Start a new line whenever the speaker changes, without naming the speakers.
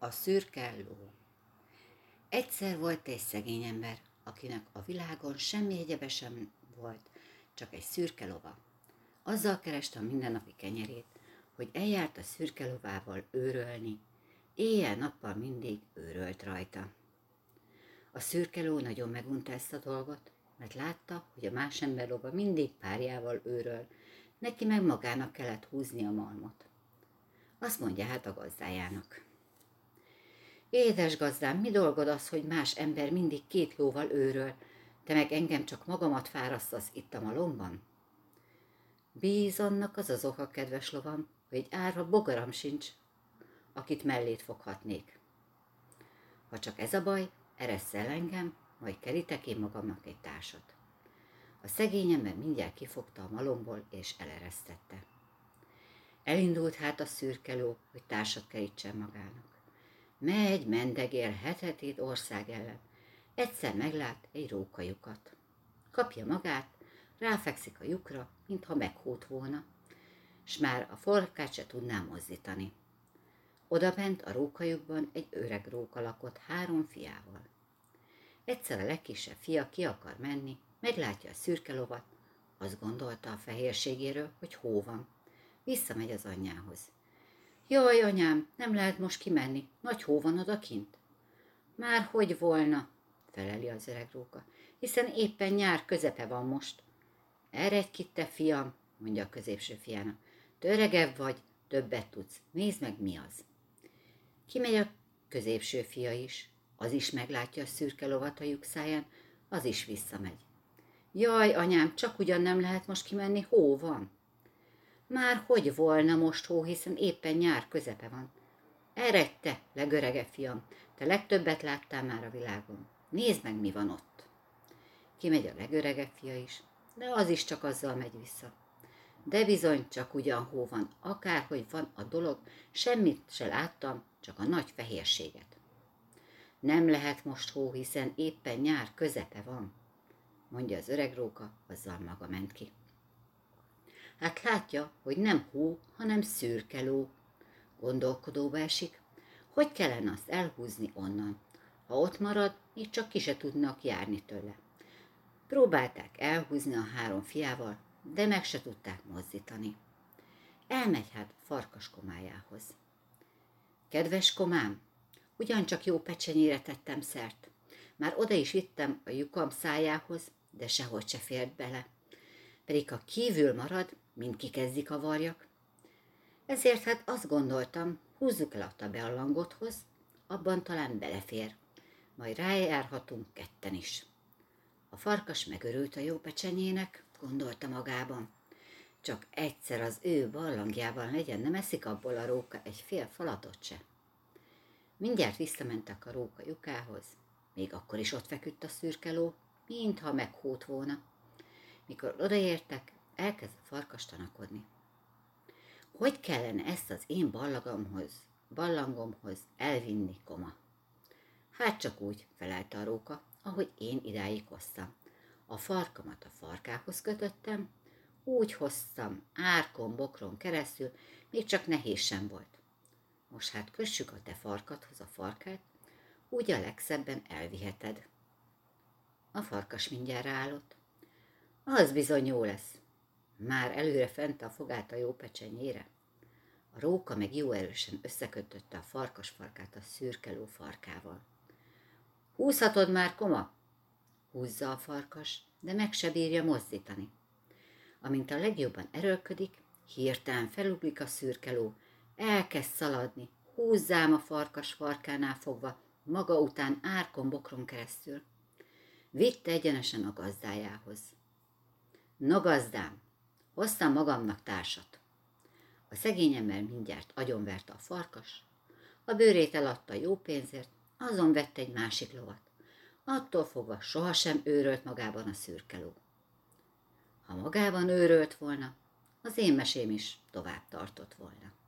A szürke ló. Egyszer volt egy szegény ember, akinek a világon semmi egyebe sem volt, csak egy szürke lova. Azzal kereste a mindennapi kenyerét, hogy eljárt a szürke lovával őrölni, éjjel-nappal mindig őrölt rajta. A szürke ló nagyon megunta ezt a dolgot, mert látta, hogy a más ember lova mindig párjával őröl, neki meg magának kellett húzni a malmot. Azt mondja hát a gazdájának: édes gazdám, mi dolgod az, hogy más ember mindig két lóval őröl, te meg engem csak magamat fárasztasz itt a malomban? Bíz annak az oka, kedves lovam, hogy egy árva bogaram sincs, akit mellét foghatnék. Ha csak ez a baj, eresssz el engem, majd kerítek én magamnak egy társat. A szegény ember mindjárt kifogta a malomból és eleresztette. Elindult hát a szürke ló, hogy társat kerítsen magának. Megy, mendegél hetetét ország ellen. Egyszer meglát egy rókajukat. Kapja magát, ráfekszik a lyukra, mintha meghót volna, s már a farkát se tudná mozdítani. Odabent a rókajukban egy öreg róka lakott 3 fiával. Egyszer a legkisebb fia ki akar menni, meglátja a szürke lovat, azt gondolta a fehérségéről, hogy hó van. Visszamegy az anyjához. Jaj, anyám, nem lehet most kimenni, nagy hó van odakint. Már hogy volna, feleli az öreg róka, hiszen éppen nyár közepe van most. Eredj ki, te fiam, mondja a középső fiának, te öregebb vagy, többet tudsz, nézd meg, mi az. Kimegy a középső fia is, az is meglátja a szürke lovat a lyukszáján, az is visszamegy. Jaj, anyám, csak ugyan nem lehet most kimenni, hó van. Már hogy volna most hó, hiszen éppen nyár közepe van. Eredj te, legöregebb fiam, te legtöbbet láttál már a világon. Nézd meg, mi van ott. Kimegy a legöregebb fia is, de az is csak azzal megy vissza. De bizony, csak ugyan hó van, akárhogy van a dolog, semmit se láttam, csak a nagy fehérséget. Nem lehet most hó, hiszen éppen nyár közepe van, mondja az öreg róka, azzal maga ment ki. Hát látja, hogy nem hó, hanem szürke ló. Gondolkodóba esik, hogy kellene azt elhúzni onnan. Ha ott marad, így csak ki se tudnak járni tőle. Próbálták elhúzni a 3 fiával, de meg se tudták mozdítani. Elmegy hát farkas komájához. Kedves komám, ugyancsak jó pecsenyére tettem szert. Már oda is vittem a lyukam szájához, de sehogy se fért bele. Pedig ha kívül marad, mind kikezdik a varjak. Ezért hát azt gondoltam, húzzuk el a tabellangodhoz, abban talán belefér, majd rájárhatunk ketten is. A farkas megörült a jó pecsenyének, gondolta magában. Csak egyszer az ő barlangjában legyen, nem eszik abból a róka egy fél falatot se. Mindjárt visszamentek a róka lyukához, még akkor is ott feküdt a szürke ló, mintha meghót volna. Mikor odaértek, elkezd a farkas tanakodni. Hogy kellene ezt az én ballangomhoz elvinni, koma? Hát csak úgy, felelte a róka, ahogy én idáig hoztam. A farkamat a farkához kötöttem, úgy hoztam árkon, bokron keresztül, még csak nehéz sem volt. Most hát kössük a te farkadhoz a farkát, úgy a legszebben elviheted. A farkas mindjárt ráállott. Az bizony jó lesz. Már előre fent a fogát a jó pecsenyére. A róka meg jó erősen összekötötte a farkas farkát a szürke ló farkával. Húzhatod már, koma? Húzza a farkas, de meg se bírja mozdítani. Amint a legjobban erőlködik, hirtelen felugrik a szürke ló, elkezd szaladni, húzzám a farkas farkánál fogva, maga után árkon-bokron keresztül. Vitte egyenesen a gazdájához. Na gazdám, hoztam magamnak társat. A szegény ember mindjárt agyonverte a farkas, a bőrét eladta jó pénzért, azon vett egy másik lovat. Attól fogva sohasem őrölt magában a szürke ló. Ha magában őrölt volna, az én mesém is tovább tartott volna.